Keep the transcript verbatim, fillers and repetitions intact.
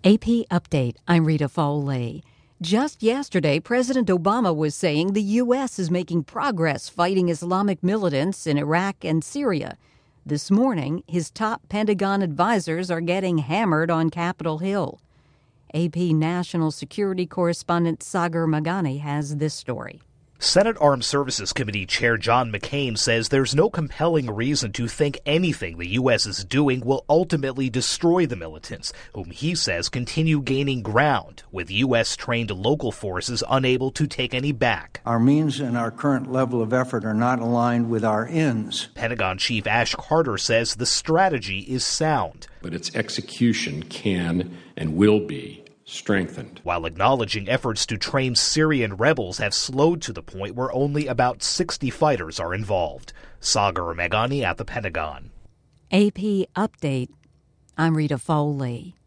A P Update, I'm Rita Foley. Just yesterday, President Obama was saying the U S is making progress fighting Islamic militants in Iraq and Syria. This morning, his top Pentagon advisors are getting hammered on Capitol Hill. A P National Security Correspondent Sagar Meghani has this story. Senate Armed Services Committee Chair John McCain says there's no compelling reason to think anything the U S is doing will ultimately destroy the militants, whom he says continue gaining ground, with U S-trained local forces unable to take any back. Our means and our current level of effort are not aligned with our ends. Pentagon Chief Ash Carter says the strategy is sound, but its execution can and will be strengthened. While acknowledging efforts to train Syrian rebels have slowed to the point where only about sixty fighters are involved. Sagar Meghani at the Pentagon. A P Update, I'm Rita Foley.